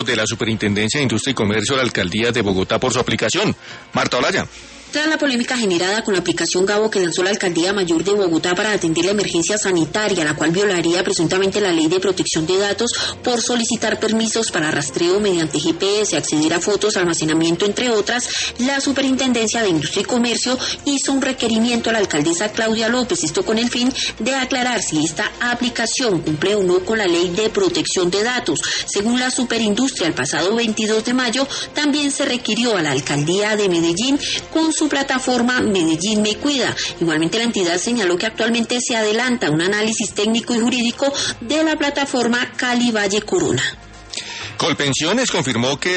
de la Superintendencia de Industria y Comercio a la Alcaldía de Bogotá por su aplicación. Marta Olaya. Tras la polémica generada con la aplicación Gabo que lanzó la Alcaldía Mayor de Bogotá para atender la emergencia sanitaria, la cual violaría presuntamente la Ley de Protección de Datos por solicitar permisos para rastreo mediante GPS, acceder a fotos, almacenamiento, entre otras, la Superintendencia de Industria y Comercio hizo un requerimiento a la alcaldesa Claudia López, esto con el fin de aclarar si esta aplicación cumple o no con la Ley de Protección de Datos. Según la Superindustria, el pasado 22 de mayo también se requirió a la Alcaldía de Medellín con su plataforma Medellín Me Cuida. Igualmente la entidad señaló que actualmente se adelanta un análisis técnico y jurídico de la plataforma Cali Valle Corona. Colpensiones confirmó que